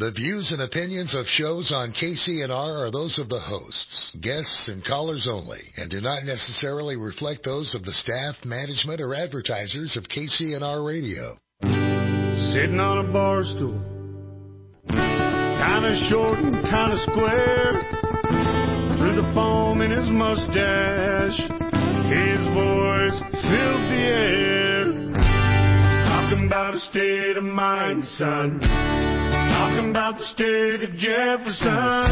The views and opinions of shows on KCNR are those of the hosts, guests, and callers only, and do not necessarily reflect those of the staff, management, or advertisers of KCNR Radio. Sitting on a bar stool, kind of short and kind of square, through the foam in his mustache, his voice filled the air. Talking about a state of mind, son. Talking about the state of Jefferson.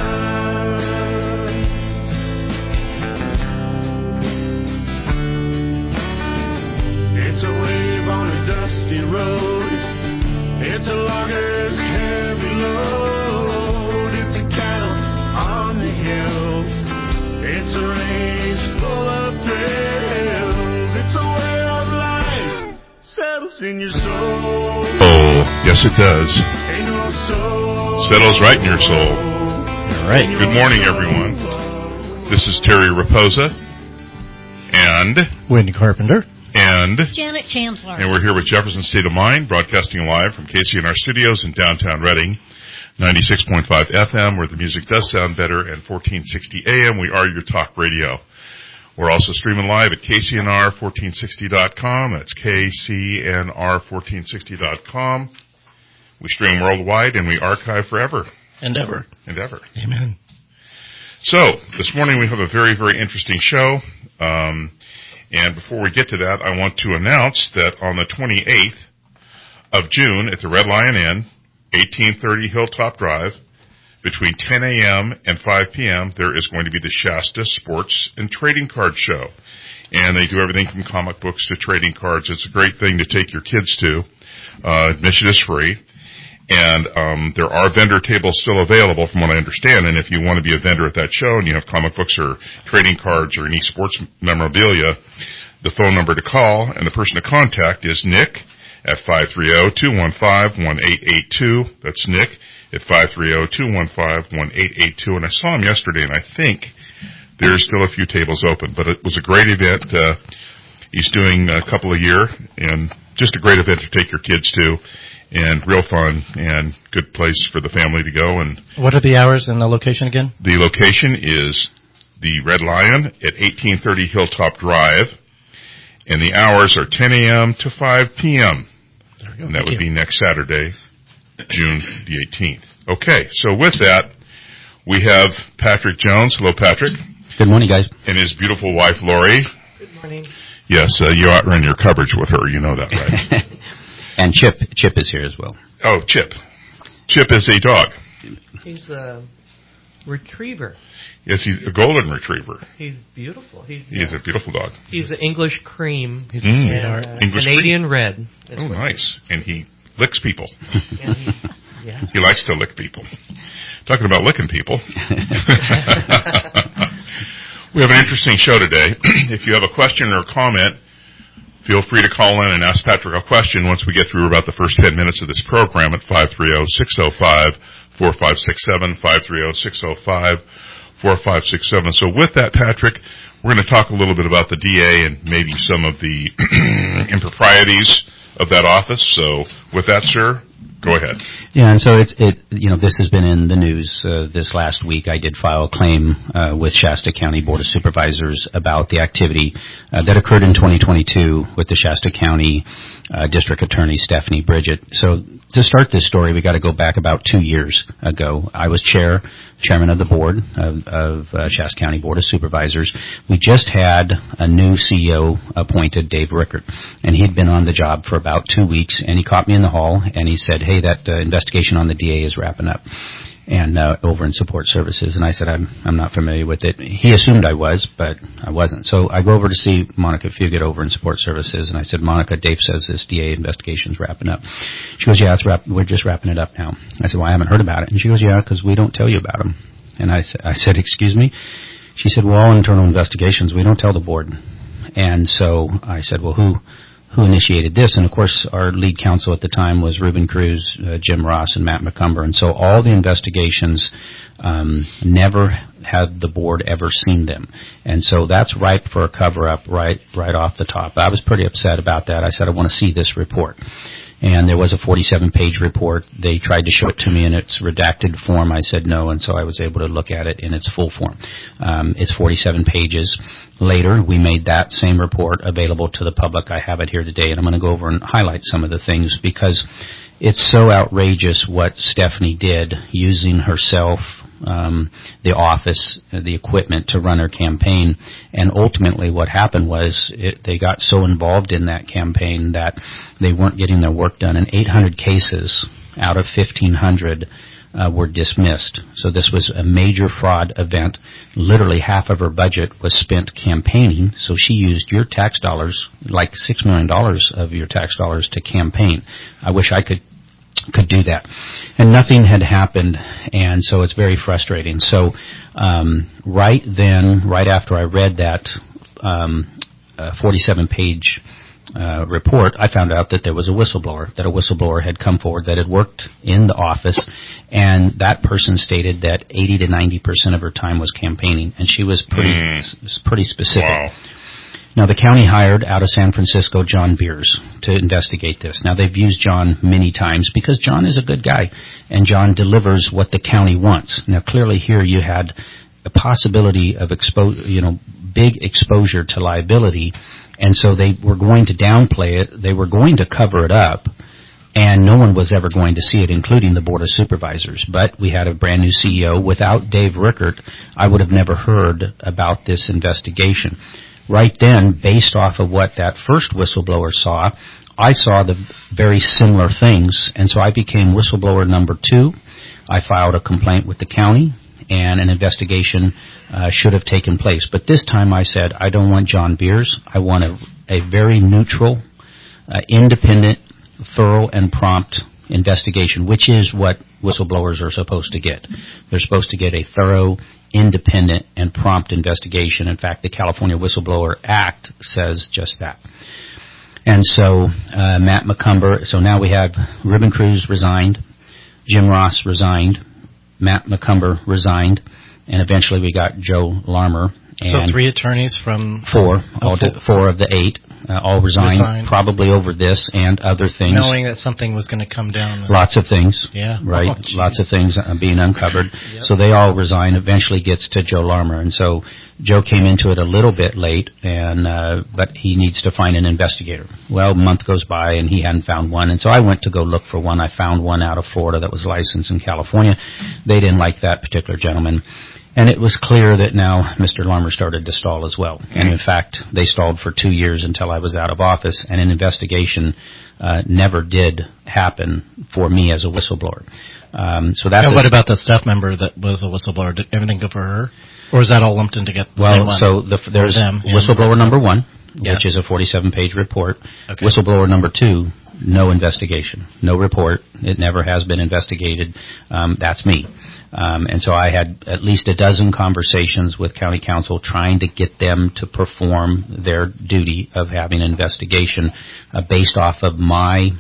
It's a wave on a dusty road. It's a logger's heavy load. It's a cattle on the hill. It's a range full of thrills. It's a way of life settles in your soul. Oh, yes it does. Settles right in your soul. All right. Good morning, everyone. This is Terry Raposa and Wendy Carpenter and Janet Chancellor. And we're here with Jefferson State of Mind, broadcasting live from KCNR Studios in downtown Reading, 96.5 FM, where the music does sound better, and 1460 AM. We are your talk radio. We're also streaming live at KCNR1460.com. That's KCNR1460.com. We stream worldwide, and we archive forever. And ever. And ever. Amen. So, this morning we have a very, very interesting show. And before we get to that, I want to announce that on the 28th of June at the Red Lion Inn, 1830 Hilltop Drive, between 10 a.m. and 5 p.m., there is going to be the Shasta Sports and Trading Card Show. And they do everything from comic books to trading cards. It's a great thing to take your kids to. Admission is free. And there are vendor tables still available from what I understand. And if you want to be a vendor at that show and you have comic books or trading cards or any sports memorabilia, the phone number to call and the person to contact is Nick at 530-215-1882. That's Nick at 530-215-1882. And I saw him yesterday, and I think there's still a few tables open. But it was a great event. He's doing a couple a year, and just a great event to take your kids to. And real fun and good place for the family to go. And what are the hours and the location again? The location is the Red Lion at 1830 Hilltop Drive, and the hours are 10 a.m. to 5 p.m. There we go. And that would be next Saturday, June the 18th. Okay, so with that, we have Patrick Jones. Hello, Patrick. Good morning, guys. And his beautiful wife, Lori. Good morning. Yes, you outrun your coverage with her. You know that, right? And Chip is here as well. Oh, Chip. Chip is a dog. He's a retriever. Yes, he's a golden retriever. He's beautiful. He's a beautiful dog. He's an English cream. He's a English Canadian cream. red. Oh, nice. And he licks people. Yeah. He likes to lick people. Talking about licking people. We have an interesting show today. If you have a question or a comment, feel free to call in and ask Patrick a question once we get through about the first 10 minutes of this program at 530-605-4567, 530-605-4567. So with that, Patrick, we're going to talk a little bit about the DA and maybe some of the improprieties of that office. So with that, sir, go ahead. Yeah, and so this has been in the news this last week. I did file a claim with Shasta County Board of Supervisors about the activity that occurred in 2022 with the Shasta County District Attorney Stephanie Bridget. So to start this story, we got to go back about 2 years ago. I was chairman of the board of Shasta County Board of Supervisors. We just had a new CEO appointed, Dave Rickert, and he'd been on the job for about 2 weeks, and he caught me in the hall, and he said, hey, that investigation on the DA is wrapping up, and over in support services. And I said, I'm not familiar with it. He assumed I was, but I wasn't. So I go over to see Monica Fugit over in support services, and I said, Monica, Dave says this DA investigation's wrapping up. She goes, yeah, we're just wrapping it up now. I said, well, I haven't heard about it. And she goes, yeah, because we don't tell you about them. And I said, excuse me? She said, well, all internal investigations, we don't tell the board. And so I said, well, who initiated this? And of course, our lead counsel at the time was Ruben Cruz, Jim Ross, and Matt McCumber. And so all the investigations, never had the board ever seen them. And so that's ripe for a cover-up right off the top. I was pretty upset about that. I said, I want to see this report. And there was a 47-page report. They tried to show it to me in its redacted form. I said no, and so I was able to look at it in its full form. It's 47 pages. Later, we made that same report available to the public. I have it here today, and I'm going to go over and highlight some of the things because it's so outrageous what Stephanie did using herself, the office, the equipment to run her campaign. And ultimately what happened was they got so involved in that campaign that they weren't getting their work done. And 800 cases out of 1,500 were dismissed. So this was a major fraud event. Literally half of her budget was spent campaigning. So she used your tax dollars, like $6 million of your tax dollars, to campaign. I wish I could do that. And nothing had happened, and so it's very frustrating. So right after I read that 47-page report, I found out that there was a whistleblower had come forward that had worked in the office, and that person stated that 80 to 90% of her time was campaigning, and she was pretty specific. Wow. Now, the county hired out of San Francisco John Beers to investigate this. Now, they've used John many times because John is a good guy, and John delivers what the county wants. Now, clearly here you had a possibility of big exposure to liability, and so they were going to downplay it. They were going to cover it up, and no one was ever going to see it, including the Board of Supervisors. But we had a brand new CEO. Without Dave Rickert, I would have never heard about this investigation. Right then, based off of what that first whistleblower saw, I saw the very similar things, and so I became whistleblower number 2. I filed a complaint with the county, and an investigation should have taken place. But this time I said, I don't want John Beers. I want a very neutral, independent, thorough, and prompt investigation, which is what whistleblowers are supposed to get. They're supposed to get a thorough, independent, and prompt investigation. In fact, the California Whistleblower Act says just that. And so Matt McCumber, so now we have Ribbon Cruz resigned, Jim Ross resigned, Matt McCumber resigned, and eventually we got Joe Larmer. And so 3 attorneys from... 4 of the 8 all resigned, probably over this and other things. Knowing that something was going to come down. Lots of things. Yeah. Right. Oh, lots of things being uncovered. Yep. So they all resign. Eventually gets to Joe Larmer. And so Joe came into it a little bit late, but he needs to find an investigator. Well, a month goes by and he hadn't found one. And so I went to go look for one. I found one out of Florida that was licensed in California. They didn't like that particular gentleman. And it was clear that now Mr. Larmer started to stall as well. And in fact, they stalled for 2 years until I was out of office, and an investigation never did happen for me as a whistleblower. So that's. And what about the staff member that was a whistleblower? Did everything go for her? Or is that all lumped in together? So there's whistleblower number 1, which is a 47-page report. Okay. Whistleblower number 2, no investigation, no report. It never has been investigated. That's me. And so I had at least a dozen conversations with county council trying to get them to perform their duty of having an investigation based off of my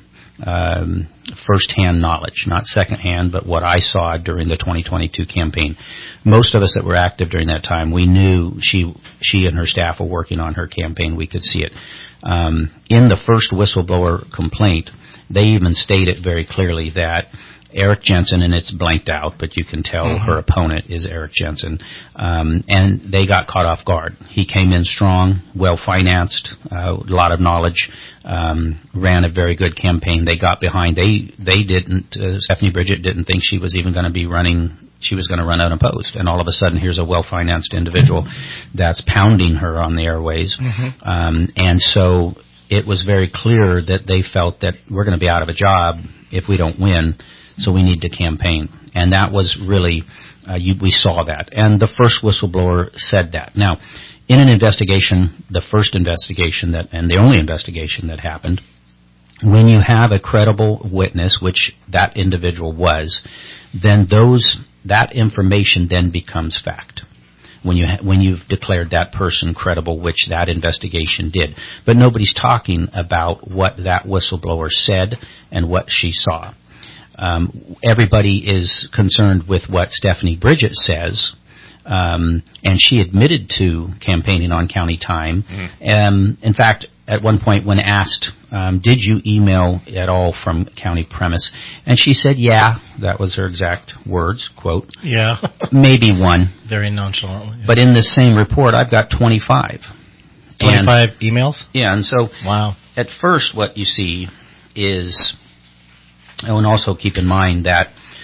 first-hand knowledge, not second-hand, but what I saw during the 2022 campaign. Most of us that were active during that time, we knew she and her staff were working on her campaign. We could see it. In the first whistleblower complaint, they even stated very clearly that Eric Jensen, and it's blanked out, but you can tell her opponent is Eric Jensen, and they got caught off guard. He came in strong, well-financed, a lot of knowledge, ran a very good campaign. They got behind. They didn't, Stephanie Bridget didn't think she was even going to be running. She was going to run unopposed, and all of a sudden here's a well-financed individual that's pounding her on the airways. And so it was very clear that they felt that we're going to be out of a job if we don't win. So we need to campaign. And that was really, we saw that. And the first whistleblower said that. Now, in an investigation, the first investigation and the only investigation that happened, when you have a credible witness, which that individual was, then that information then becomes fact. When you've declared that person credible, which that investigation did. But nobody's talking about what that whistleblower said and what she saw. Everybody is concerned with what Stephanie Bridget says, and she admitted to campaigning on county time. In fact, at one point when asked, did you email at all from county premise? And she said, yeah, that was her exact words, quote. Yeah. Maybe one. Very nonchalantly. Yeah. But in this same report, I've got 25. 25 emails? Yeah, and so wow. At first what you see is, and also keep in mind that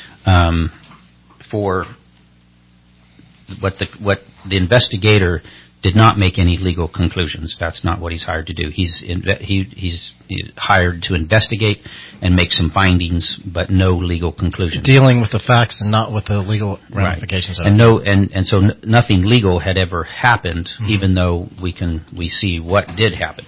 for what the investigator did not make any legal conclusions. That's not what he's hired to do. He's hired to investigate and make some findings, but no legal conclusions. Dealing with the facts and not with the legal ramifications right. of it. And so nothing legal had ever happened, even though we see what did happen.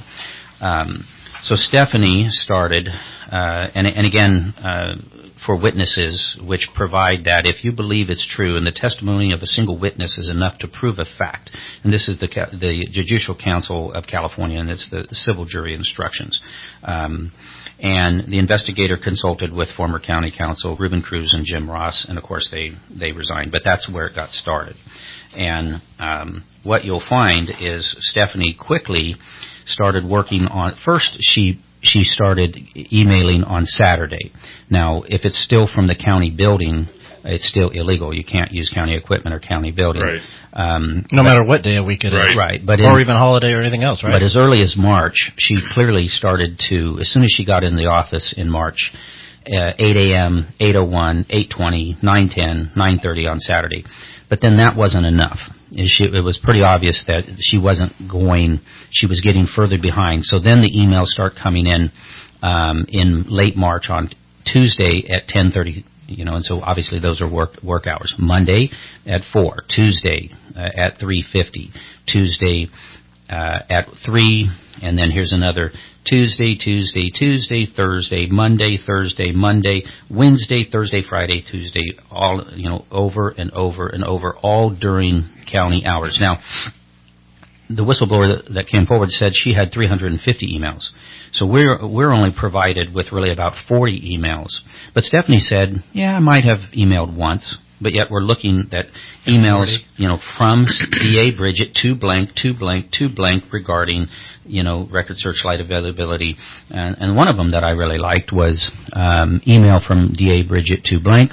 So Stephanie started, and again, for witnesses which provide that if you believe it's true and the testimony of a single witness is enough to prove a fact, and this is the Judicial Council of California, and it's the civil jury instructions. And the investigator consulted with former county counsel Ruben Cruz and Jim Ross, and of course they resigned, but that's where it got started. And what you'll find is Stephanie quickly started working on, first she started emailing on Saturday. Now, if it's still from the county building, it's still illegal. You can't use county equipment or county building. Right. No matter what day of week it is. Right. Or even holiday or anything else, right? But as early as March, she clearly started to, as soon as she got in the office in March, 8 a.m., 8:01, 8:20, 9:10, 9:30 on Saturday. But then that wasn't enough. It was pretty obvious that she was getting further behind. So then the emails start coming in late March on Tuesday at 10:30, and so obviously those are work hours. Monday at 4, Tuesday at 3:50, Tuesday at 3, and then here's another Tuesday, Thursday, Monday, Wednesday, Thursday, Friday, Tuesday, all, over and over and over, all during county hours. Now, the whistleblower that came forward said she had 350 emails. So we're only provided with really about 40 emails. But Stephanie said, yeah, I might have emailed once. But yet we're looking at emails, from DA Bridget to blank regarding, record searchlight availability. And one of them that I really liked was email from DA Bridget to blank,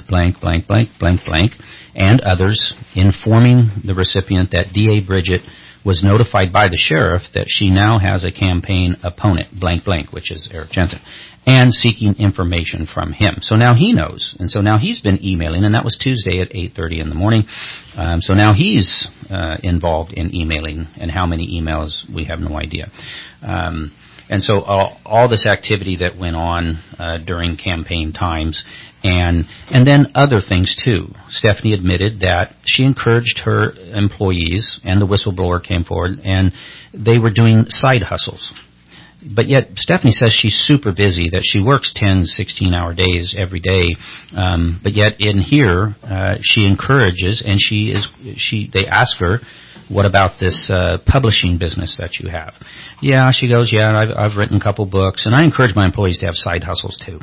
and others informing the recipient that DA Bridget was notified by the sheriff that she now has a campaign opponent, which is Eric Jensen, and seeking information from him. So now he knows, and so now he's been emailing, and that was Tuesday at 8:30 in the morning. So now he's involved in emailing, and how many emails, we have no idea. And so all this activity that went on during campaign times, and then other things too. Stephanie admitted that she encouraged her employees, and the whistleblower came forward, and they were doing side hustles. But yet Stephanie says she's super busy, that she works 10, 16-hour days every day. But yet in here, she encourages, and they ask her, what about this publishing business that you have? Yeah, she goes, yeah, I've written a couple books, and I encourage my employees to have side hustles too.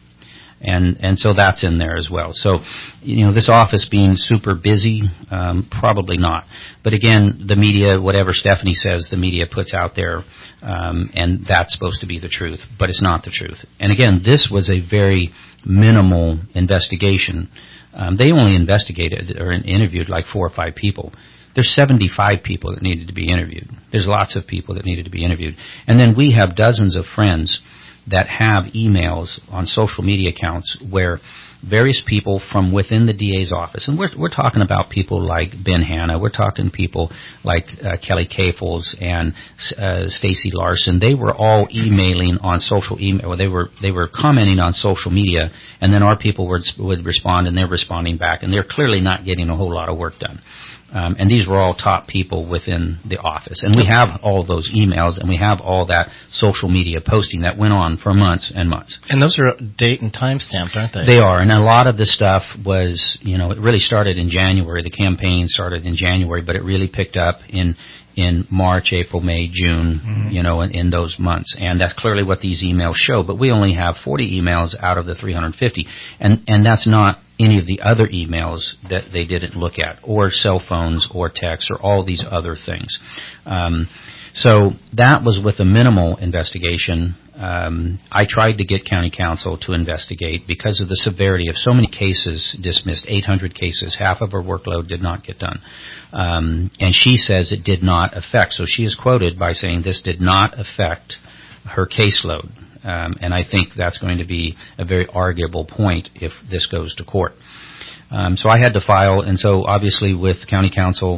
And so that's in there as well. So, this office being super busy, probably not. But again, the media, whatever Stephanie says, the media puts out there, and that's supposed to be the truth, but it's not the truth. And again, this was a very minimal investigation. They only investigated or interviewed like 4 or 5 people. There's 75 people that needed to be interviewed. There's lots of people that needed to be interviewed. And then we have dozens of friends that have emails on social media accounts where various people from within the DA's office, and we're talking about people like Ben Hanna, we're talking people like Kelly Kafels and Stacy Larson. They were all emailing on social email, or they were commenting on social media, and then our people would respond, and they're responding back, and they're clearly not getting a whole lot of work done. And these were all top people within the office. And we have all of those emails, and we have all that social media posting that went on for months and months. And those are date and time stamped, aren't they? They are. And a lot of the stuff was, it really started in January. The campaign started in January, but it really picked up in March, April, May, June, in those months. And that's clearly what these emails show. But we only have 40 emails out of the 350. And that's not any of the other emails that they didn't look at, or cell phones, or texts, or all these other things. So that was with a minimal investigation. I tried to get county council to investigate because of the severity of so many cases dismissed, 800 cases. Half of her workload did not get done. And she says it did not affect. So she is quoted by saying this did not affect her caseload. And I think that's going to be a very arguable point if this goes to court. So I had to file, and so obviously with county council,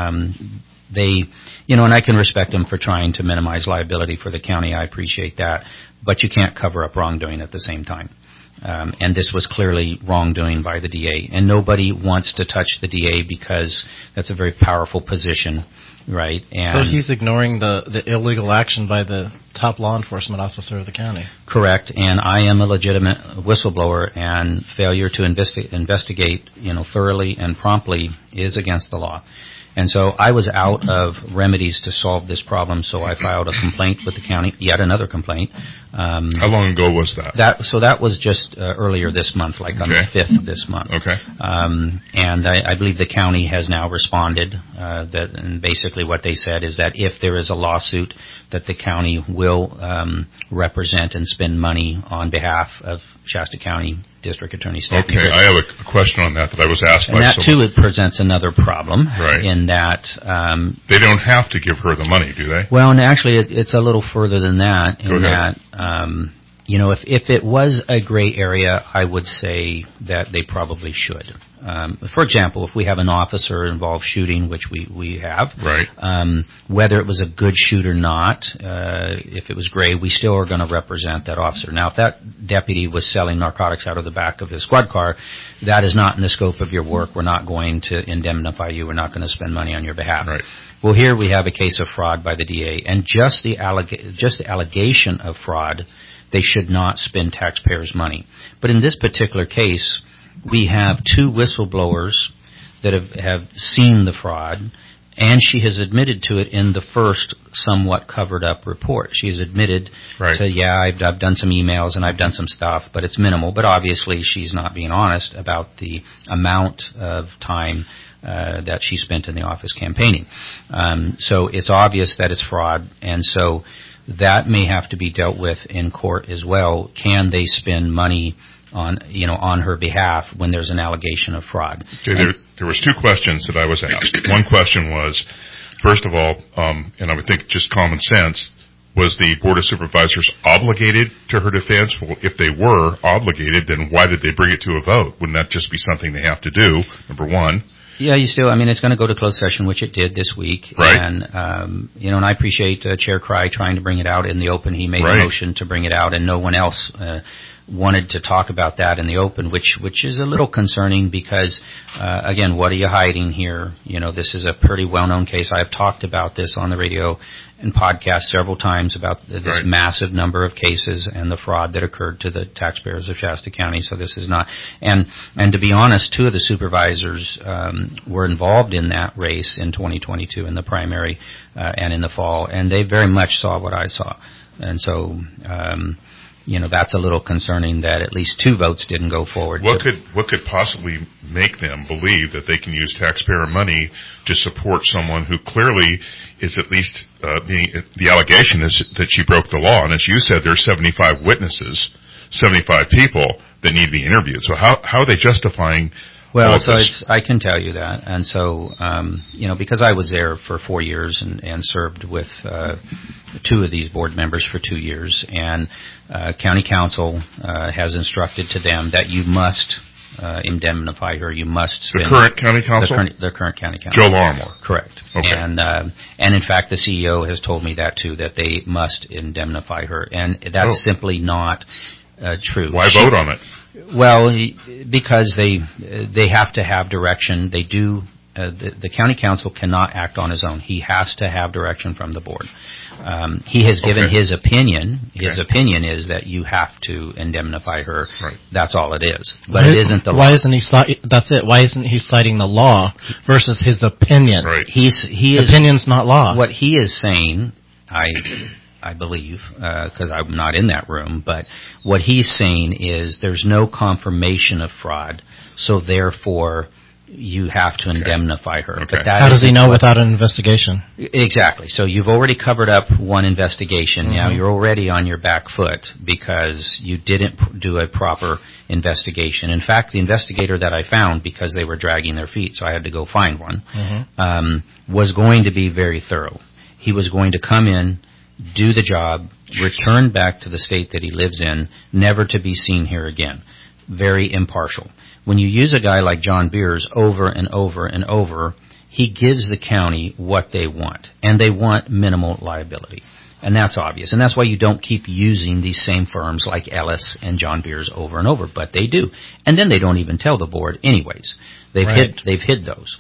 they, and I can respect them for trying to minimize liability for the county. I appreciate that. But you can't cover up wrongdoing at the same time. And this was clearly wrongdoing by the DA. And nobody wants to touch the DA because that's a very powerful position, right? And so he's ignoring the illegal action by the top law enforcement officer of the county. Correct. And I am a legitimate whistleblower, and failure to investigate, thoroughly and promptly is against the law. And so I was out of remedies to solve this problem, so I filed a complaint with the county, yet another complaint. How long ago was that? That was just earlier this month, like on the 5th this month. Okay. And I believe the county has now responded, and basically what they said is that if there is a lawsuit, that the county will represent and spend money on behalf of Shasta County District Attorney State. Okay, I have a question on that I was asked by someone. And that, too, it presents another problem. Right. In that... they don't have to give her the money, do they? Well, and actually, it's a little further than that. Go ahead. If it was a gray area, I would say that they probably should. For example, if we have an officer involved shooting, which we have, right. Whether it was a good shoot or not, if it was gray, we still are going to represent that officer. Now, if that deputy was selling narcotics out of the back of his squad car, that is not in the scope of your work. We're not going to indemnify you. We're not going to spend money on your behalf. Right. Well, here we have a case of fraud by the DA, and just the allegation of fraud, they should not spend taxpayers' money. But in this particular case, we have two whistleblowers that have seen the fraud, and she has admitted to it in the first somewhat covered-up report. She has admitted to, I've done some emails and I've done some stuff, but it's minimal. But obviously she's not being honest about the amount of time that she spent in the office campaigning. So it's obvious that it's fraud, and so that may have to be dealt with in court as well. Can they spend money on her behalf when there's an allegation of fraud? Okay, there was two questions that I was asked. One question was, first of all, and I would think just common sense, was the Board of Supervisors obligated to her defense? Well, if they were obligated, then why did they bring it to a vote? Wouldn't that just be something they have to do, number one? Yeah, it's going to go to closed session, which it did this week. Right. And, and I appreciate Chair Cry trying to bring it out in the open. He made a motion to bring it out, and no one else wanted to talk about that in the open, which is a little concerning because, again, what are you hiding here? This is a pretty well-known case. I've talked about this on the radio and podcast several times about this massive number of cases and the fraud that occurred to the taxpayers of Shasta County. So this is not, and to be honest, two of the supervisors were involved in that race in 2022 in the primary and in the fall, and they very much saw what I saw. And so, that's a little concerning that at least two votes didn't go forward. What could possibly make them believe that they can use taxpayer money to support someone who clearly is at least the allegation is that she broke the law? And as you said, there's 75 witnesses, 75 people that need to be interviewed. So how are they justifying? Well, so I can tell you that. And so, because I was there for 4 years and served with two of these board members for 2 years, and county council has instructed to them that you must indemnify her. You must spend... The current county council? The current county council. Joe Larimore. Correct. Okay. And in fact, the CEO has told me that, too, that they must indemnify her. And that's simply not true. Why vote on it? Well, because they have to have direction. They do. The county council cannot act on his own. He has to have direction from the board. He has given his opinion. His opinion is that you have to indemnify her. Right. That's all it is. But it isn't the law. Why isn't he? That's it. Why isn't he citing the law versus his opinion? Right. Opinion's not law. What he is saying, I believe, because I'm not in that room. But what he's saying is there's no confirmation of fraud, so therefore you have to indemnify her. Okay. But that How does he isn't know what- without an investigation? Exactly. So you've already covered up one investigation. Now Mhm. you're already on your back foot because you didn't do a proper investigation. In fact, the investigator that I found, because they were dragging their feet, so I had to go find one, was going to be very thorough. He was going to come in, do the job, return back to the state that he lives in, never to be seen here again. Very impartial. When you use a guy like John Beers over and over and over, he gives the county what they want, and they want minimal liability. And that's obvious. And that's why you don't keep using these same firms like Ellis and John Beers over and over, but they do. And then they don't even tell the board anyways. They've Right. hid those.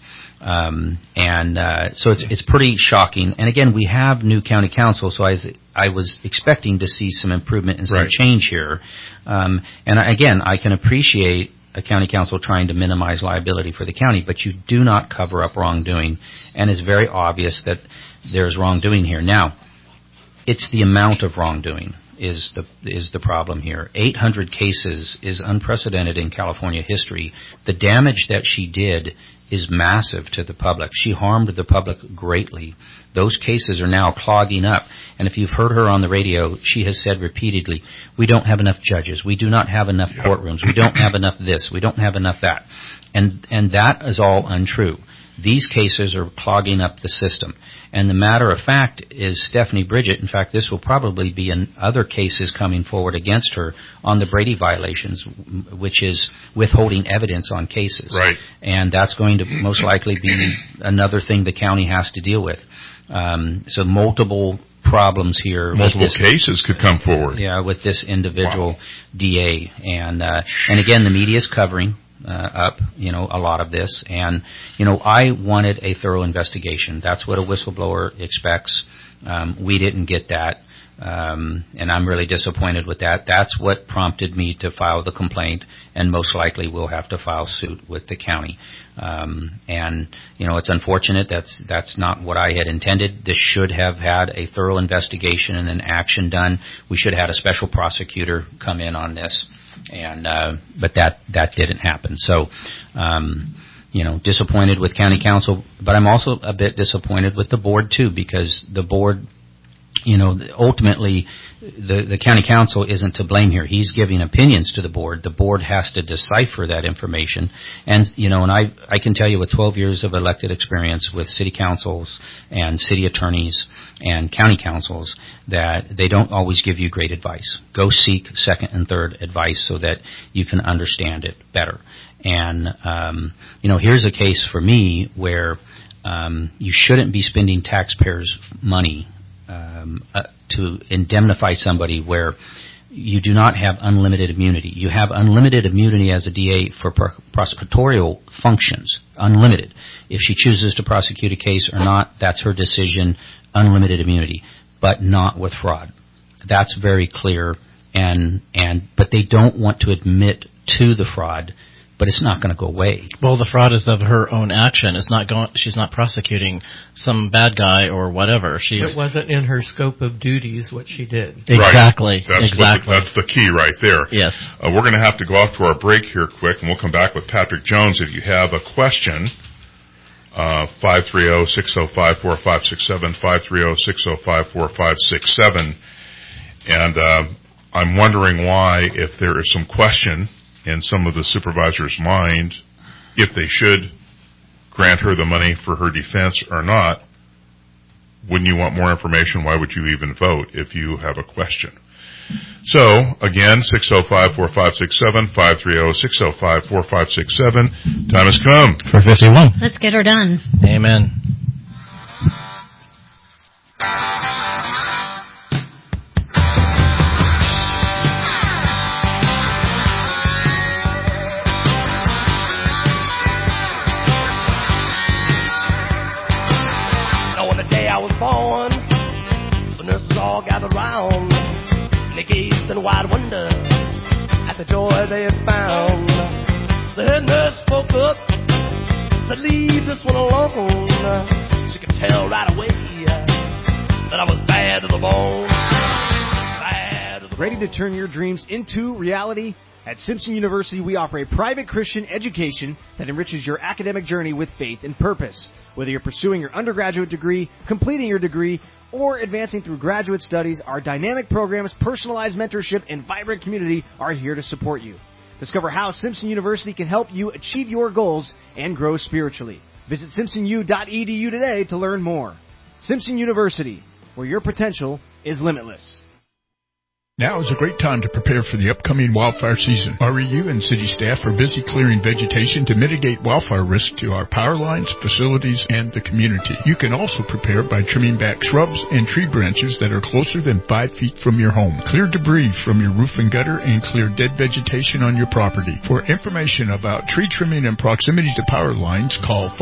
So it's pretty shocking. And again, we have new county council, so I was expecting to see some improvement and some Right. change here. Again, I can appreciate a county council trying to minimize liability for the county, but you do not cover up wrongdoing, and it's very obvious that there's wrongdoing here. Now, it's the amount of wrongdoing is the problem here. 800 cases is unprecedented in California history. The damage that she did is massive to the public. She harmed the public greatly. Those cases are now clogging up. And if you've heard her on the radio, she has said repeatedly, we don't have enough judges. We do not have enough courtrooms. We don't have enough this. We don't have enough that. And that is all untrue. These cases are clogging up the system. And the matter of fact is Stephanie Bridget, in fact, this will probably be in other cases coming forward against her on the Brady violations, which is withholding evidence on cases. Right. And that's going to most likely be another thing the county has to deal with. So multiple problems here. with Multiple this- cases could come forward. Yeah, with this individual DA. And again, the media is covering up, a lot of this. And, I wanted a thorough investigation. That's what a whistleblower expects. We didn't get that. And I'm really disappointed with that. That's what prompted me to file the complaint, and most likely we'll have to file suit with the county. It's unfortunate. That's not what I had intended. This should have had a thorough investigation and an action done. We should have had a special prosecutor come in on this, but that didn't happen. So, disappointed with county council, but I'm also a bit disappointed with the board too, because the board, ultimately the county council isn't to blame here. He's giving opinions to the board. The board has to decipher that information. And, and I can tell you with 12 years of elected experience with city councils and city attorneys and county councils that they don't always give you great advice. Go seek second and third advice so that you can understand it better. And, here's a case for me where you shouldn't be spending taxpayers' money to indemnify somebody where you do not have unlimited immunity. You have unlimited immunity as a DA for prosecutorial functions, unlimited. If she chooses to prosecute a case or not, that's her decision, unlimited immunity, but not with fraud. That's very clear, but they don't want to admit to the fraud, but it's not going to go away. Well, the fraud is of her own action. It's not she's not prosecuting some bad guy or whatever. It wasn't in her scope of duties what she did. Exactly. Right. That's the key right there. Yes. We're going to have to go off to our break here quick, and we'll come back with Patrick Jones. If you have a question, 530-605-4567, 530-605-4567. And I'm wondering why, if there is some question in some of the supervisors' mind, if they should grant her the money for her defense or not. Wouldn't you want more information? Why would you even vote if you have a question? So, again, 605-4567, 530-605-4567. Time has come. For 51. Let's get her done. Amen. On the day I was born, the nurses all gathered round. They gazed in wide wonder at the joy they had found. The head nurse spoke up, said, "Leave this one alone." She could tell right away that I was bad to the bone. Bad to the Ready to turn your dreams into reality? At Simpson University, we offer a private Christian education that enriches your academic journey with faith and purpose. Whether you're pursuing your undergraduate degree, completing your degree, or advancing through graduate studies, our dynamic programs, personalized mentorship, and vibrant community are here to support you. Discover how Simpson University can help you achieve your goals and grow spiritually. Visit simpsonu.edu today to learn more. Simpson University, where your potential is limitless. Now is a great time to prepare for the upcoming wildfire season. REU and city staff are busy clearing vegetation to mitigate wildfire risk to our power lines, facilities, and the community. You can also prepare by trimming back shrubs and tree branches that are closer than 5 feet from your home. Clear debris from your roof and gutter and clear dead vegetation on your property. For information about tree trimming and proximity to power lines, call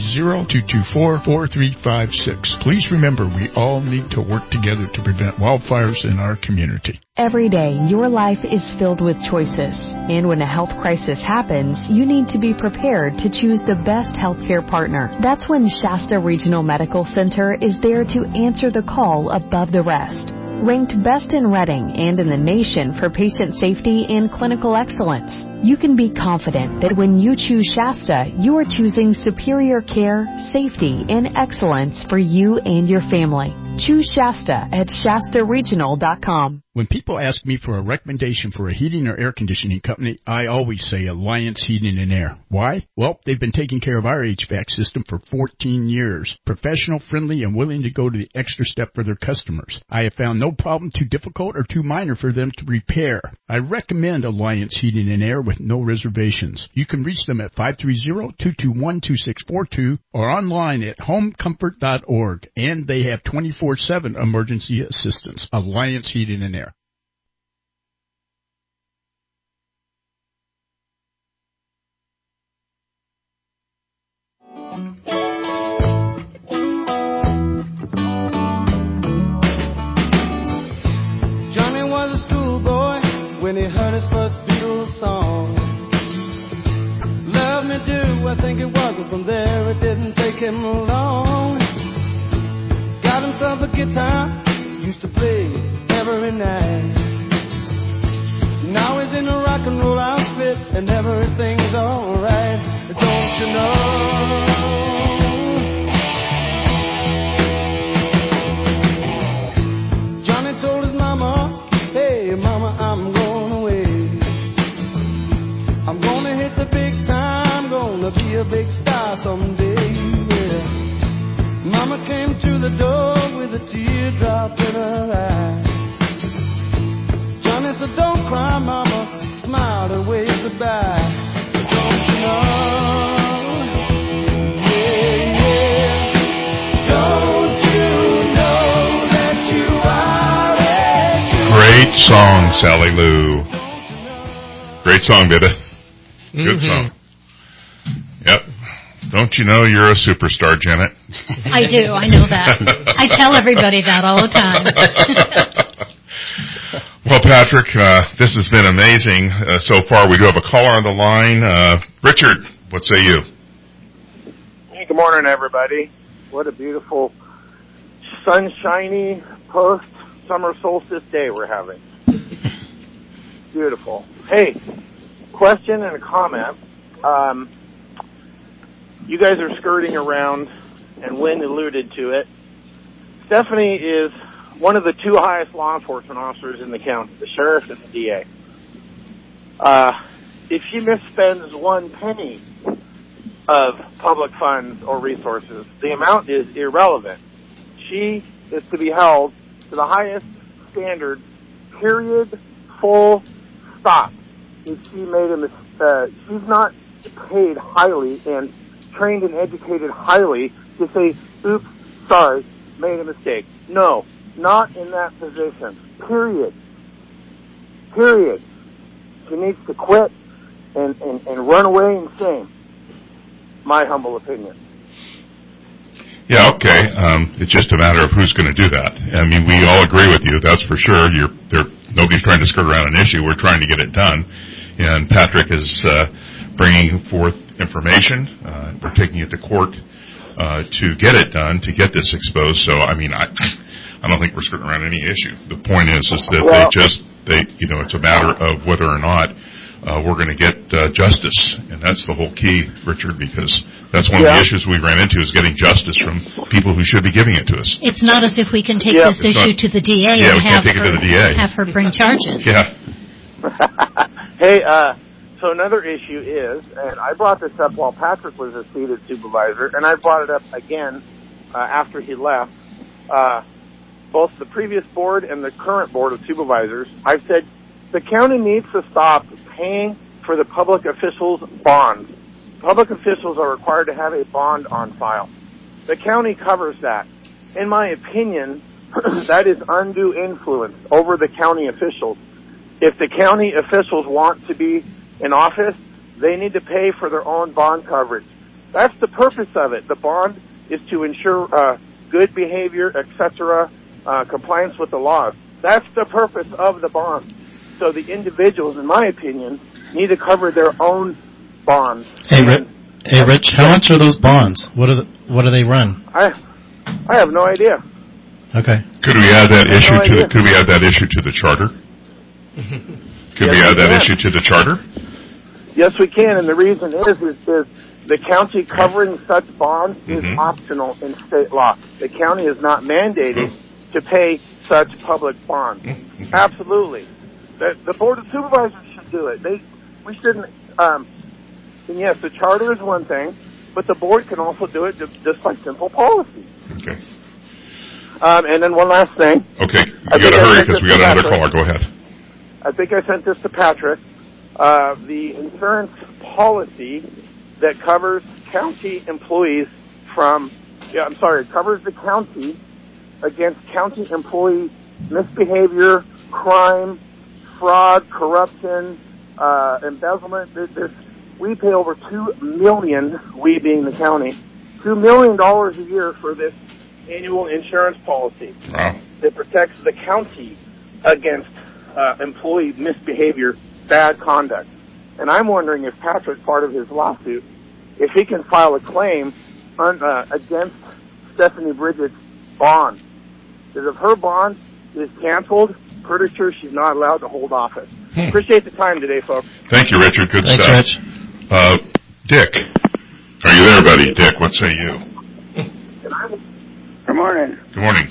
530-224-4356. Please remember, we all need to work together to prevent wildfires in our community. Every day, your life is filled with choices. And when a health crisis happens, you need to be prepared to choose the best healthcare partner. That's when Shasta Regional Medical Center is there to answer the call above the rest. Ranked best in Reading and in the nation for patient safety and clinical excellence, you can be confident that when you choose Shasta, you are choosing superior care, safety, and excellence for you and your family. Choose Shasta at ShastaRegional.com. When people ask me for a recommendation for a heating or air conditioning company, I always say Alliance Heating and Air. Why? Well, they've been taking care of our HVAC system for 14 years. Professional, friendly, and willing to go to the extra step for their customers. I have found no problem too difficult or too minor for them to repair. I recommend Alliance Heating and Air with no reservations. You can reach them at 530-221-2642 or online at homecomfort.org. And they have 24/7 emergency assistance. Alliance Heating and Air. Johnny was a schoolboy when he heard his first Beatles song. Love Me Do, I think it was, but from there it didn't take him long. Got himself a guitar, used to play every night. Now he's in a rock and roll outfit and everything's alright. Don't you know? Johnny told his mama, hey mama, I'm going away. I'm gonna hit the big time, gonna be a big star someday. Yeah. Mama came to the door with a teardrop in her eye. Johnny said, don't cry, mama, smiled and waved goodbye. Don't you know? Yeah, yeah. Don't you know that you are a Great song, Sally Lou. Great song, baby. Good song. Yep. Don't you know you're a superstar, Janet? I do. I know that. I tell everybody that all the time. Well, Patrick, this has been amazing so far. We do have a caller on the line. Richard, what say you? Hey, good morning, everybody. What a beautiful, sunshiny post-summer solstice day we're having. Beautiful. Hey, question and a comment. You guys are skirting around, and Wynn alluded to it. Stephanie is one of the two highest law enforcement officers in the county, the sheriff and the DA. If she misspends one penny of public funds or resources, the amount is irrelevant. She is to be held to the highest standard, period, full stop. If she made a mistake, she's not paid highly and trained and educated highly to say, oops, sorry, made a mistake. No, not in that position. Period. Period. She needs to quit and run away in shame. My humble opinion. Yeah, okay. It's just a matter of who's going to do that. I mean, we all agree with you, that's for sure. Nobody's trying to skirt around an issue. We're trying to get it done. And Patrick is bringing forth information. We're taking it to court to get it done, to get this exposed. So, I mean, I don't think we're skirting around any issue. The point is that it's a matter of whether or not we're going to get justice, and that's the whole key, Richard, because that's one of the issues we ran into is getting justice from people who should be giving it to us. It's not as if we can take this issue to the DA and have her bring charges. Yeah. Hey, so another issue is, and I brought this up while Patrick was a seated supervisor, and I brought it up again after he left. Both the previous board and the current board of supervisors, I've said the county needs to stop paying for the public officials' bonds. Public officials are required to have a bond on file. The county covers that. In my opinion, that is undue influence over the county officials. If the county officials want to be in office, they need to pay for their own bond coverage. That's the purpose of it. The bond is to ensure good behavior, etc., compliance with the laws. That's the purpose of the bond. So the individuals, in my opinion, need to cover their own bonds. Hey, Rich, how much are those bonds? What do they run? I have no idea. Okay. Could we add that issue to the charter? Could we add that issue to the charter? Yes, we can, and the reason is the county covering such bonds is optional in state law. The county is not mandated to pay such public bonds. Absolutely. The Board of Supervisors should do it. We shouldn't, and yes, the charter is one thing, but the board can also do it just by simple policy. Okay. And then one last thing. Okay, you got to hurry because we got another caller. Go ahead. I think I sent this to Patrick. The insurance policy that covers county employees covers the county against county employee misbehavior, crime, fraud, corruption, embezzlement. We pay over $2 million, we being the county, $2 million a year for this annual insurance policy. Wow. That protects the county against employee misbehavior, bad conduct. And I'm wondering if Patrick, part of his lawsuit, if he can file a claim against Stephanie Bridget's bond. Because if her bond is canceled, pretty sure she's not allowed to hold office. Appreciate the time today, folks. Thank you, Richard. Good Thanks, stuff. Rich. Dick. Are you there, buddy? Dick, what say you? Good morning. Good morning.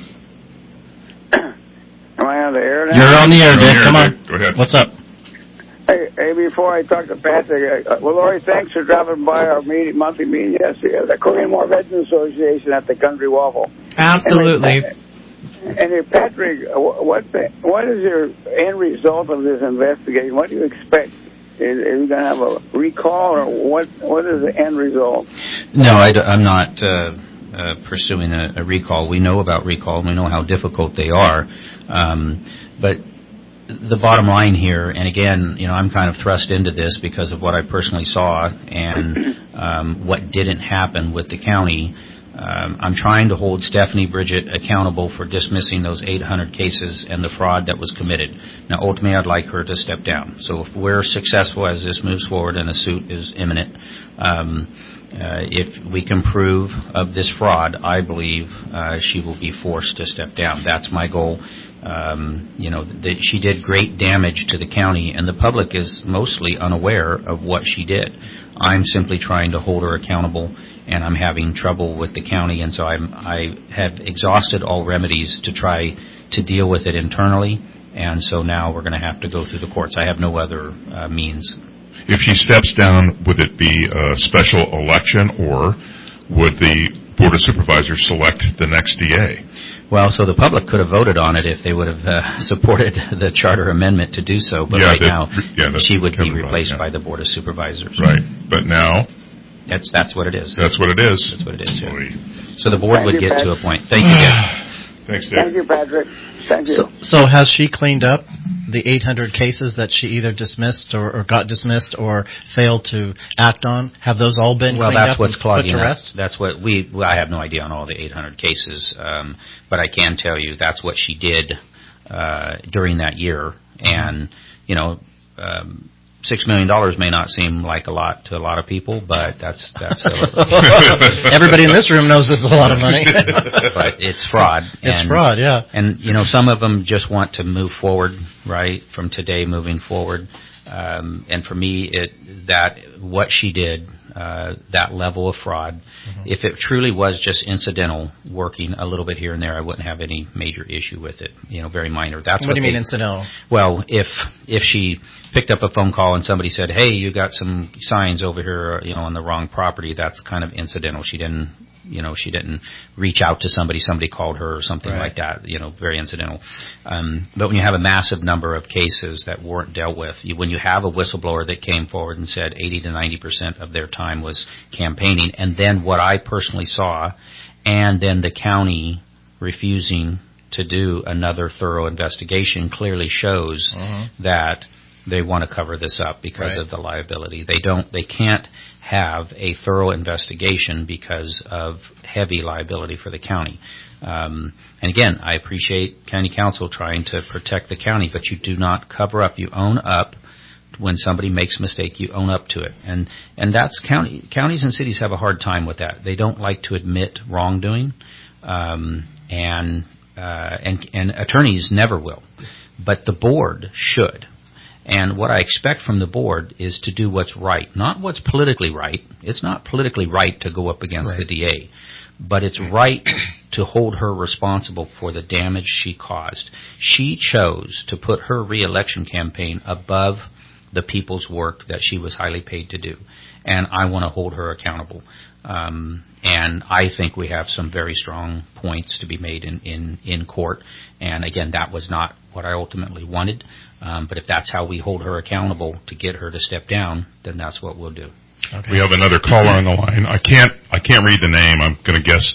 Am I on the air now? You're on the air, Dick. Come on. Go ahead. What's up? Hey, before I talk to Patrick, Lori, thanks for dropping by our monthly meeting yesterday at the Korean War Veterans Association at the Country Waffle. Absolutely. And Patrick, what is your end result of this investigation? What do you expect? Are you going to have a recall, or what is the end result? No, I'm not pursuing a recall. We know about recall, and we know how difficult they are. But the bottom line here, and again, I'm kind of thrust into this because of what I personally saw and what didn't happen with the county. I'm trying to hold Stephanie Bridget accountable for dismissing those 800 cases and the fraud that was committed. Now, ultimately, I'd like her to step down. So if we're successful as this moves forward and a suit is imminent, if we can prove of this fraud, I believe she will be forced to step down. That's my goal. That she did great damage to the county, and the public is mostly unaware of what she did. I'm simply trying to hold her accountable, and I'm having trouble with the county, and so I have exhausted all remedies to try to deal with it internally, and so now we're going to have to go through the courts. I have no other means. If she steps down, would it be a special election, or would the Board of Supervisors select the next DA? Well, so the public could have voted on it if they would have supported the charter amendment to do so, but now she would be replaced by the Board of Supervisors. Right, but now... That's what it is. That's what it is. That's what it is, yeah. So the board would get to a point. Thank you, Dick. Thanks, Dick. Thank you, Patrick. Thank you. So has she cleaned up the 800 cases that she either dismissed or got dismissed or failed to act on? Have those all been cleaned up? Well, that's what's clogging up. That's what I have no idea on all the 800 cases, but I can tell you that's what she did during that year. And, $6 million may not seem like a lot to a lot of people, but that's everybody in this room knows this is a lot of money. But it's fraud. It's fraud, yeah. And some of them just want to move forward, right, from today moving forward. And for me, what she did, that level of fraud, if it truly was just incidental, working a little bit here and there, I wouldn't have any major issue with it. Very minor. That's what do you mean incidental? Well, if she picked up a phone call and somebody said, "Hey, you got some signs over here, on the wrong property," that's kind of incidental. She didn't reach out to somebody called her or something like that, very incidental. But when you have a massive number of cases that weren't dealt with, when you have a whistleblower that came forward and said 80 to 90% of their time was campaigning, and then what I personally saw, and then the county refusing to do another thorough investigation clearly shows that they want to cover this up because of the liability. They can't have a thorough investigation because of heavy liability for the county. And again, I appreciate county council trying to protect the county, but you do not cover up. You own up. When somebody makes a mistake, you own up to it. And that's counties and cities have a hard time with that. They don't like to admit wrongdoing. And attorneys never will. But the board should. And what I expect from the board is to do what's right, not what's politically right. It's not politically right to go up against the DA, but it's right to hold her responsible for the damage she caused. She chose to put her re-election campaign above the people's work that she was highly paid to do, and I want to hold her accountable. And I think we have some very strong points to be made in court. And again, that was not what I ultimately wanted. But if that's how we hold her accountable to get her to step down, then that's what we'll do. Okay. We have another caller on the line. I can't read the name. I'm going to guess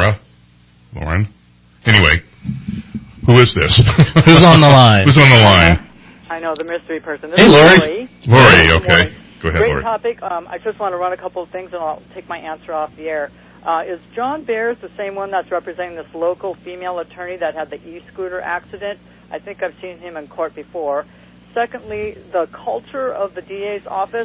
Lauren. Anyway, who is this? Who's on the line? Who's on the line? I know, the mystery person. This is Lori. Lori, okay. Go ahead, Great Lori. topic. I just want to run a couple of things, and I'll take my answer off the air. Is John Bears the same one that's representing this local female attorney that had the e-scooter accident? I think I've seen him in court before. Secondly, the culture of the DA's office.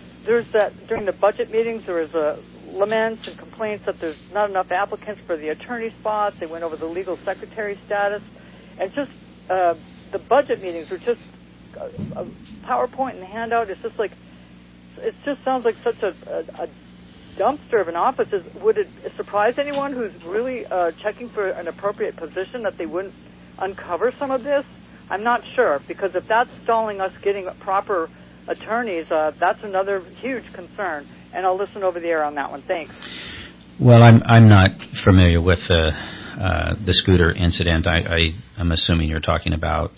During the budget meetings, there was laments and complaints that there's not enough applicants for the attorney spots. They went over the legal secretary status. And just the budget meetings were just a PowerPoint and handout. It's just like, it just sounds like such a dumpster of an office. Would it surprise anyone who's really checking for an appropriate position that they wouldn't uncover some of this? I'm not sure, because if that's stalling us getting proper attorneys, that's another huge concern. And I'll listen over the air on that one. Thanks. Well, I'm not familiar with the scooter incident. I'm assuming you're talking about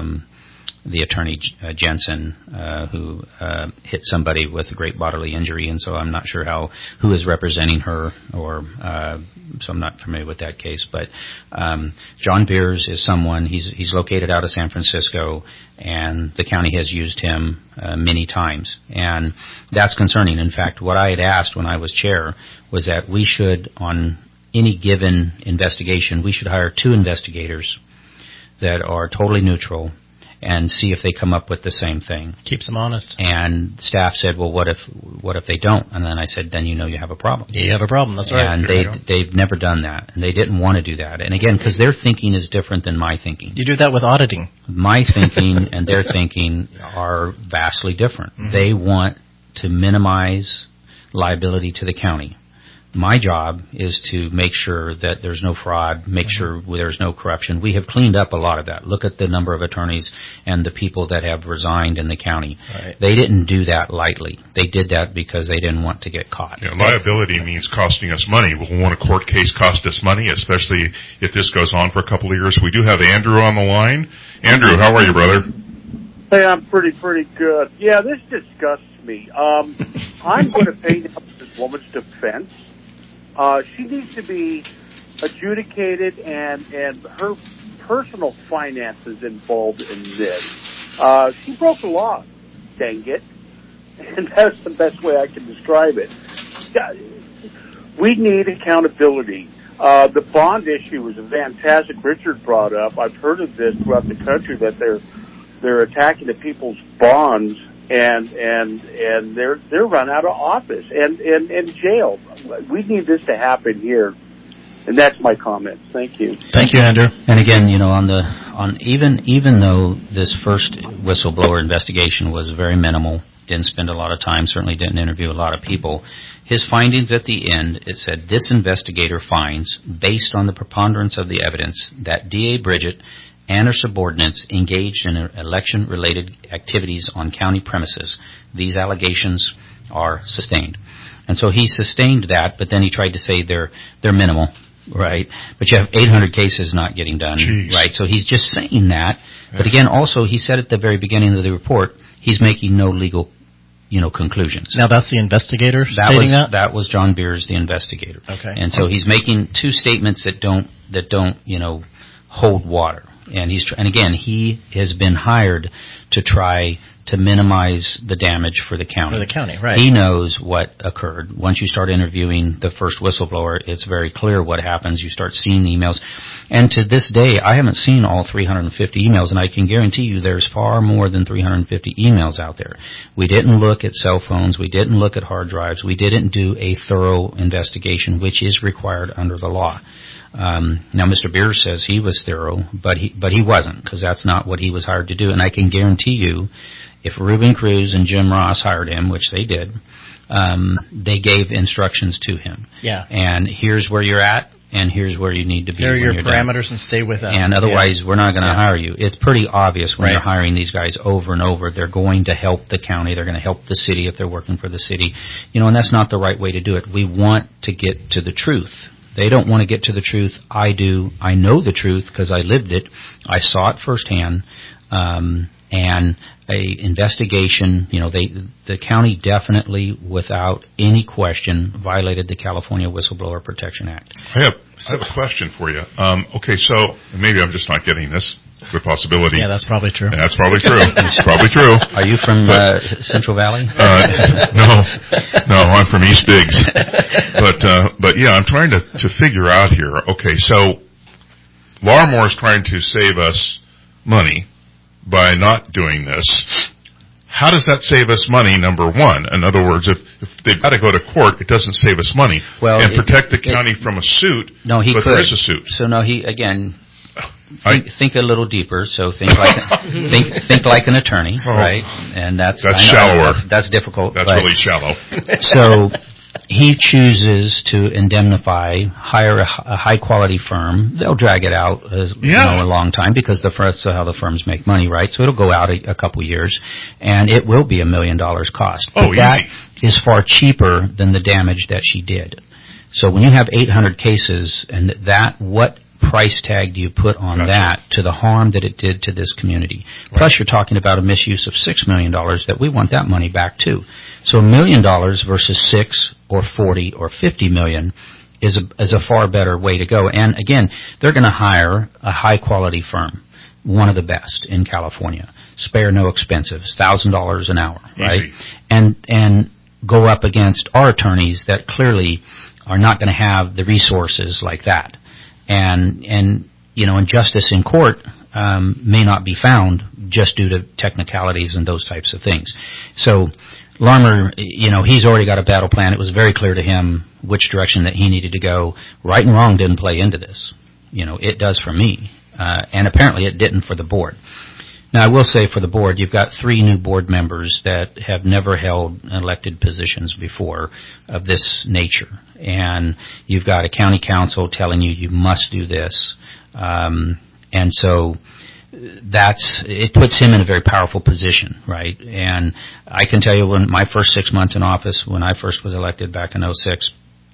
the attorney Jensen, who hit somebody with a great bodily injury, and so I'm not sure who is representing her, or so I'm not familiar with that case. But John Beers is someone, he's located out of San Francisco, and the county has used him many times, and that's concerning. In fact, what I had asked when I was chair was that we should, on any given investigation, we should hire 2 investigators that are totally neutral and see if they come up with the same thing. Keeps them honest. And staff said, well, what if they don't? And then I said, then you have a problem. You have a problem, that's right. And they've never done that, and they didn't want to do that. And again, because their thinking is different than my thinking. You do that with auditing. My thinking and their thinking are vastly different. Mm-hmm. They want to minimize liability to the county. My job is to make sure that there's no fraud, make sure there's no corruption. We have cleaned up a lot of that. Look at the number of attorneys and the people that have resigned in the county. Right. They didn't do that lightly. They did that because they didn't want to get caught. Yeah, liability means costing us money. Won't a court case cost us money, especially if this goes on for a couple of years? We do have Andrew on the line. Andrew, how are you, brother? Hey, I'm pretty good. Yeah, this disgusts me. I'm going to paint up this woman's defense. She needs to be adjudicated, and her personal finances involved in this. She broke the law, dang it. And that's the best way I can describe it. We need accountability. The bond issue was fantastic. Richard brought up. I've heard of this throughout the country, that they're attacking the people's bonds and they're run out of office and jail. We need this to happen here. And that's my comments. Thank you. Thank you, Andrew. And again, even though this first whistleblower investigation was very minimal, didn't spend a lot of time, certainly didn't interview a lot of people, his findings at the end, it said, this investigator finds, based on the preponderance of the evidence, that DA Bridget and her subordinates engaged in election-related activities on county premises. These allegations are sustained. And so he sustained that, but then he tried to say they're minimal. Right, but you have 800 cases not getting done. Jeez. Right, so he's just saying that. Yeah. But again, also he said at the very beginning of the report, he's making no legal, conclusions. Now that's the investigator stating that? That was John Beers, the investigator. Okay. And so he's making two statements that don't hold water. And again, he has been hired to try to minimize the damage for the county. For the county, right. He knows what occurred. Once you start interviewing the first whistleblower, it's very clear what happens. You start seeing the emails. And to this day, I haven't seen all 350 emails, and I can guarantee you there's far more than 350 emails out there. We didn't look at cell phones. We didn't look at hard drives. We didn't do a thorough investigation, which is required under the law. Now, Mr. Beers says he was thorough, but he wasn't, because that's not what he was hired to do. And I can guarantee you, if Ruben Cruz and Jim Ross hired him, which they did, they gave instructions to him. Yeah. And here's where you're at, and here's where you need to be. Here are when your you're parameters, done. and stay with them. And otherwise, we're not going to hire you. It's pretty obvious when Right. you're hiring these guys over and over. They're going to help the county. They're going to help the city if they're working for the city. And that's not the right way to do it. We want to get to the truth. They don't want to get to the truth. I do. I know the truth because I lived it. I saw it firsthand. And a investigation, the county definitely, without any question, violated the California Whistleblower Protection Act. I have a question for you. Okay, so maybe I'm just not getting this. Good possibility. Yeah, that's probably true. That's probably true. It's probably true. Are you from Central Valley? No, I'm from East Biggs. But yeah, I'm trying to figure out here. Okay, so Larmore is trying to save us money by not doing this. How does that save us money, number one? In other words, if they've got to go to court, it doesn't save us money. Well, and protect the county from a suit, no, but there is a suit. So no, think a little deeper. So think like think like an attorney, right? And that's shallower. That's difficult. That's really shallow. So he chooses to indemnify, hire a high-quality firm. They'll drag it out a long time because that's how the firms make money, right? So it'll go out a couple years, and it will be $1 million cost. Oh, easy. That is far cheaper than the damage that she did. So when you have 800 cases, and what price tag do you put on that to the harm that it did to this community? Right. Plus, you're talking about a misuse of $6 million that we want that money back too. So $1 million versus 6 or 40 or 50 million is a far better way to go. And again, they're going to hire a high quality firm, one of the best in California. Spare no expenses, $1,000 an hour, right? Easy. And go up against our attorneys that clearly are not going to have the resources like that. And justice in court may not be found just due to technicalities and those types of things. So Larmor, he's already got a battle plan. It was very clear to him which direction that he needed to go. Right and wrong didn't play into this. It does for me. And apparently it didn't for the board. Now, I will say for the board, you've got 3 new board members that have never held elected positions before of this nature. And you've got a county council telling you must do this. And so it puts him in a very powerful position, right? And I can tell you when my first 6 months in office, when I first was elected back in 2006,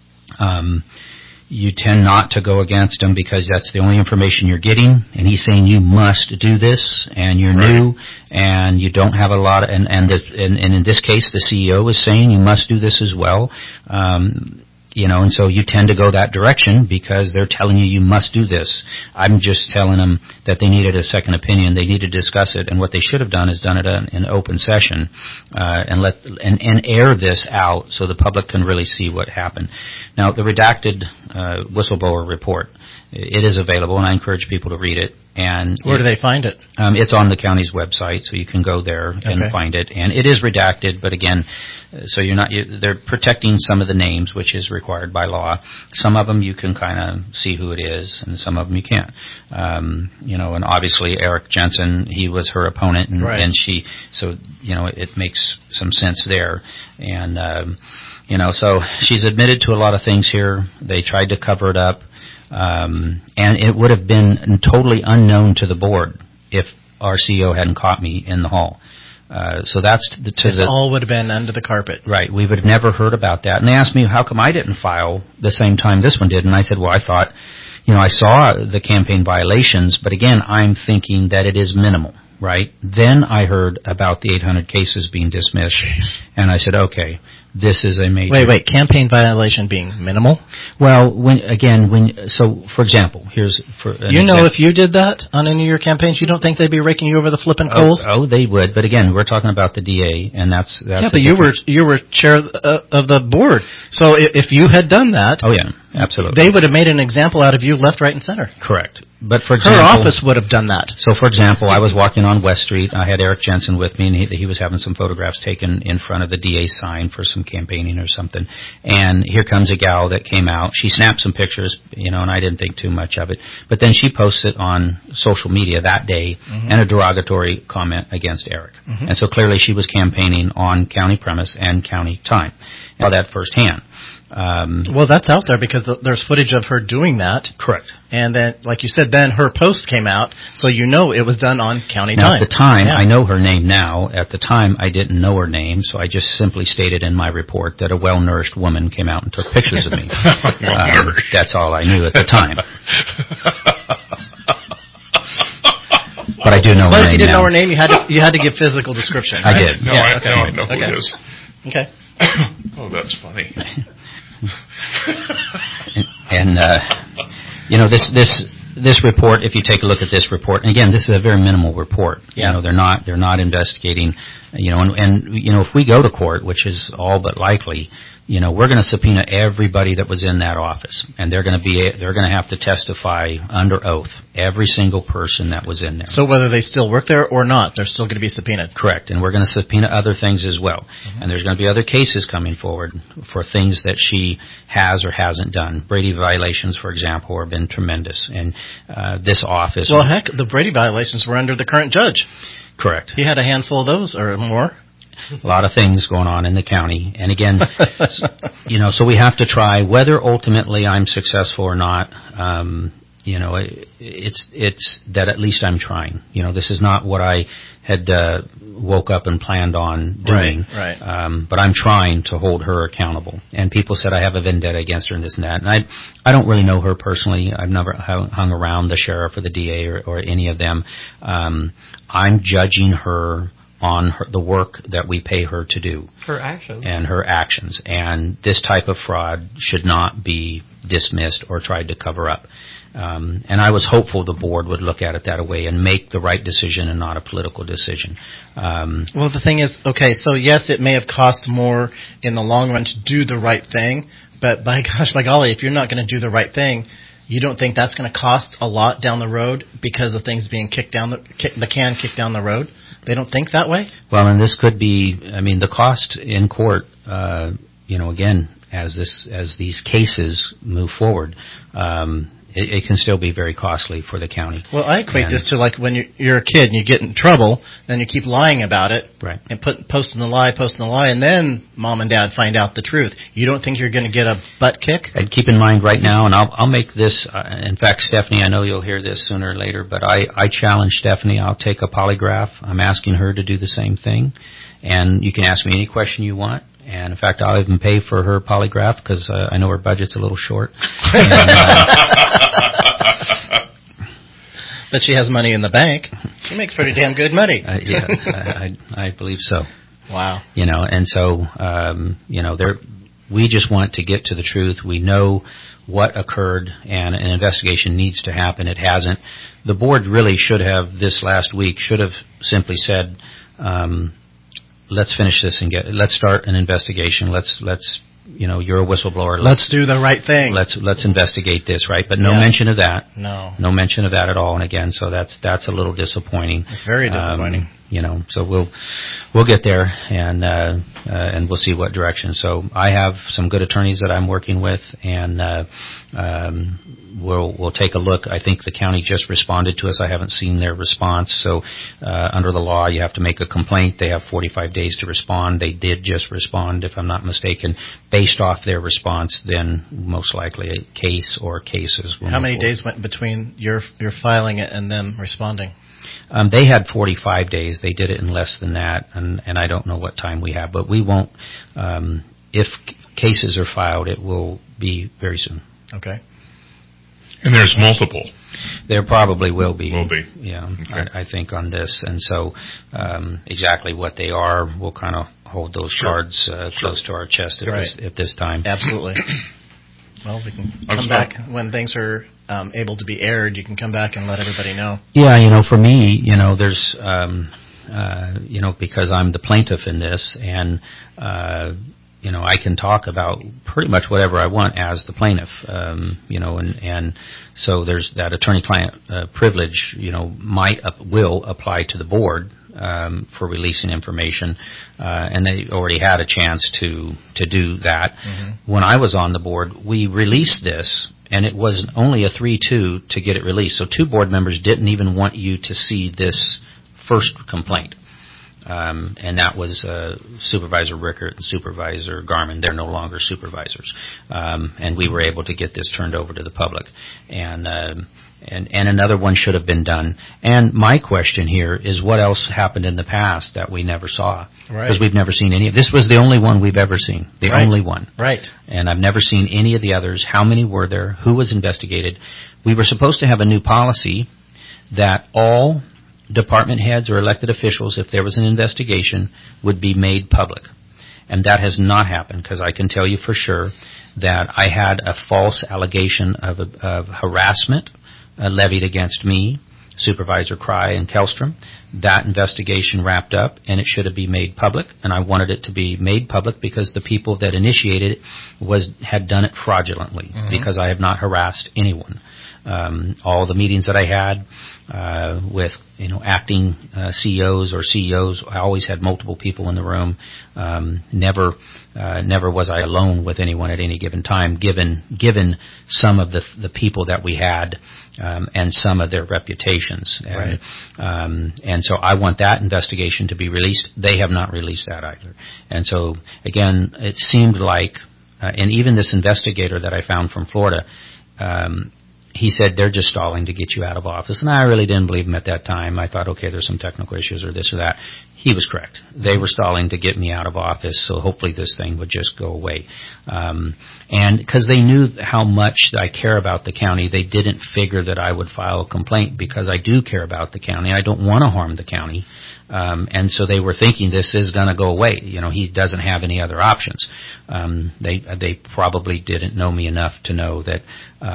you tend not to go against him because that's the only information you're getting, and he's saying you must do this, and you're new, and you don't have a lot of, and in this case, the CEO is saying you must do this as well, and so you tend to go that direction because they're telling you must do this. I'm just telling them that they needed a second opinion. They need to discuss it, and what they should have done is done it in open session and air this out so the public can really see what happened. Now, the redacted whistleblower report, it is available, and I encourage people to read it. And where do they find it? It's on the county's website, so you can go there and find it. And it is redacted, but again, so they're protecting some of the names, which is required by law. Some of them you can kind of see who it is, and some of them you can't. And obviously Eric Jensen, he was her opponent, and so it makes some sense there. And so she's admitted to a lot of things here. They tried to cover it up. And it would have been totally unknown to the board if our CEO hadn't caught me in the hall. So that's all would have been under the carpet. Right. We would have never heard about that. And they asked me, how come I didn't file the same time this one did? And I said, well, I thought, I saw the campaign violations, but again, I'm thinking that it is minimal, right? Then I heard about the 800 cases being dismissed. Jeez. And I said, okay. This is a major... Wait, campaign violation being minimal? Well, so for example, here's... if you did that on any of your campaigns, you don't think they'd be raking you over the flipping coals? Oh, they would, but again, we're talking about the DA, and that's yeah, but you were chair of the board, so if you had done that... Oh, yeah, absolutely. They would have made an example out of you left, right, and center. Correct. But for example... Her office would have done that. So, for example, I was walking on West Street, I had Eric Jensen with me, and he was having some photographs taken in front of the DA's sign for some campaigning or something, and here comes a gal that came out. She snapped some pictures, and I didn't think too much of it, but then she posted on social media that day and a derogatory comment against Eric, and so clearly she was campaigning on county premise and county time. I saw that firsthand. Well, that's out there because there's footage of her doing that. Correct. And then, like you said, then her post came out, so it was done on county time. Now, at the time, I know her name now. At the time, I didn't know her name, so I just simply stated in my report that a well-nourished woman came out and took pictures of me. That's all I knew at the time. But I do know her name. But if you didn't know her name, you had to give physical description. Right? I did. No, I know who it is. Okay. Oh, that's funny. And this report, if you take a look at this report, and again, this is a very minimal report. Yeah. They're not investigating, and if we go to court, which is all but likely, we're going to subpoena everybody that was in that office, and they're going to have to testify under oath, every single person that was in there. So whether they still work there or not, they're still going to be subpoenaed. Correct, and we're going to subpoena other things as well. And there's going to be other cases coming forward for things that she has or hasn't done. Brady violations, for example, have been tremendous, and this office... Well, heck, the Brady violations were under the current judge. Correct. He had a handful of those or more. A lot of things going on in the county. And again, so we have to try, whether ultimately I'm successful or not, it's that at least I'm trying. This is not what I had woke up and planned on doing. Right. But I'm trying to hold her accountable. And people said I have a vendetta against her and this and that. And I don't really know her personally. I've never hung around the sheriff or the DA or any of them. I'm judging her on the work that we pay her to do. Her actions. And her actions. And this type of fraud should not be dismissed or tried to cover up. And I was hopeful the board would look at it that way and make the right decision and not a political decision. Well, the thing is, okay, so yes, it may have cost more in the long run to do the right thing, but by golly, if you're not going to do the right thing, you don't think that's going to cost a lot down the road because of things being kicked down the road? They don't think that way? Well, and this could be, the cost in court, again, as these cases move forward, it can still be very costly for the county. Well, I equate this to like when you're a kid and you get in trouble, then you keep lying about it, right? And posting the lie, and then mom and dad find out the truth. You don't think you're going to get a butt kick? And keep in mind right now, and I'll make this. In fact, Stephanie, I know you'll hear this sooner or later, but I challenge Stephanie. I'll take a polygraph. I'm asking her to do the same thing, and you can ask me any question you want. And, in fact, I'll even pay for her polygraph because I know her budget's a little short. But she has money in the bank. She makes pretty damn good money. I believe so. Wow. And so, we just want to get to the truth. We know what occurred, and an investigation needs to happen. It hasn't. The board really should have, this last week, simply said, let's finish this and let's start an investigation. Let's you're a whistleblower. Let's do the right thing. Let's investigate this, right? But no mention of that. No mention of that at all. And again, so that's a little disappointing. It's very disappointing. So we'll get there and we'll see what direction. So I have some good attorneys that I'm working with, and we'll take a look. I think the county just responded to us. I haven't seen their response. So under the law, you have to make a complaint. They have 45 days to respond. They did just respond, if I'm not mistaken. Based off their response, then most likely a case or cases will. How many days went between your filing it and them responding? They had 45 days. They did it in less than that, and I don't know what time we have. But we won't. If cases are filed, it will be very soon. Okay. And there's multiple. There probably will be. Will be. Yeah, okay. I think on this. And so exactly what they are, we'll kind of hold those cards close to our chest at this time. Absolutely. Well, we can come back when things are able to be aired. You can come back and let everybody know. Yeah, for me, there's, because I'm the plaintiff in this, and I can talk about pretty much whatever I want as the plaintiff, and so there's that attorney-client privilege, will apply to the board for releasing information, and they already had a chance to do that. Mm-hmm. When I was on the board, we released this, and it was only a 3-2 to get it released. So 2 board members didn't even want you to see this first complaint. And that was Supervisor Rickert and Supervisor Garman. They're no longer supervisors. And we were able to get this turned over to the public. And another one should have been done. And my question here is, what else happened in the past that we never saw? Right. Because we've never seen any. This was the only one we've ever seen. The only one. Right. And I've never seen any of the others. How many were there? Who was investigated? We were supposed to have a new policy that all department heads or elected officials, if there was an investigation, would be made public. And that has not happened, because I can tell you for sure that I had a false allegation of harassment levied against me, Supervisor Cry and Kellstrom. That investigation wrapped up, and it should have been made public, and I wanted it to be made public because the people that initiated it had done it fraudulently, because I have not harassed anyone. All the meetings that I had with acting CEOs or CEOs, I always had multiple people in the room. Never was I alone with anyone at any given time, given some of the people that we had and some of their reputations. Right. And so I want that investigation to be released. They have not released that either. And so again, it seemed like, and even this investigator that I found from Florida, he said they're just stalling to get you out of office. And I really didn't believe him at that time. I thought, okay, there's some technical issues or this or that. He was correct. They were stalling to get me out of office, so hopefully this thing would just go away. And because they knew how much I care about the county, they didn't figure that I would file a complaint, because I do care about the county. I don't want to harm the county. And so they were thinking this is going to go away. He doesn't have any other options. They probably didn't know me enough to know that,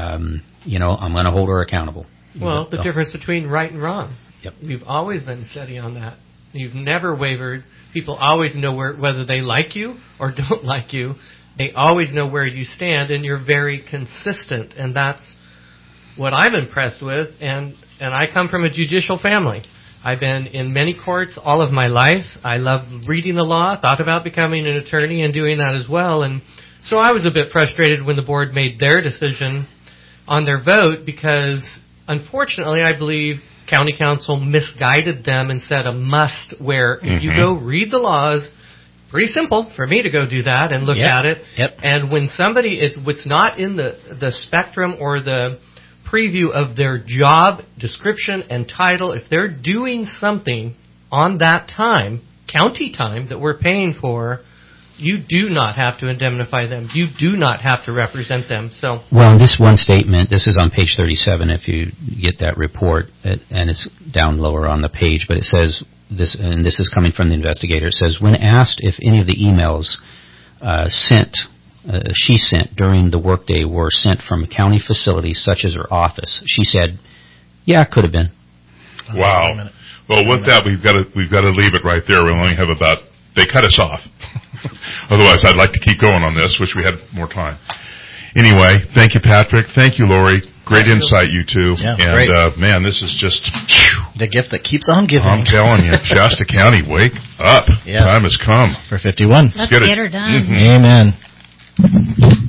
I'm going to hold her accountable. Well, the difference between right and wrong. Yep. You've always been steady on that. You've never wavered. People always know whether they like you or don't like you. They always know where you stand, and you're very consistent. And that's what I'm impressed with. And I come from a judicial family. I've been in many courts all of my life. I love reading the law, thought about becoming an attorney and doing that as well. And so I was a bit frustrated when the board made their decision on their vote, because unfortunately I believe county council misguided them and said a must, where if you go read the laws, pretty simple for me to go do that and look at it. Yep. And when somebody it's not in the spectrum or the preview of their job description and title, if they're doing something on that time, county time that we're paying for, you do not have to indemnify them. You do not have to represent them. So, well, this one statement, this is on page 37 if you get that report, and it's down lower on the page, but it says, this is coming from the investigator, it says, when asked if any of the emails she sent during the workday were sent from county facilities such as her office, she said, yeah, it could have been. Wow. Well, with that, we've got to leave it right there. We only have they cut us off. Otherwise, I'd like to keep going on this. Wish we had more time. Anyway, thank you, Patrick. Thank you, Lori. Great insight, you two. Yeah, and, great. Man, this is just... The gift that keeps on giving. I'm telling you, Shasta County, wake up. Yes. Time has come. For 51. Let's get her done. Mm-hmm. Amen.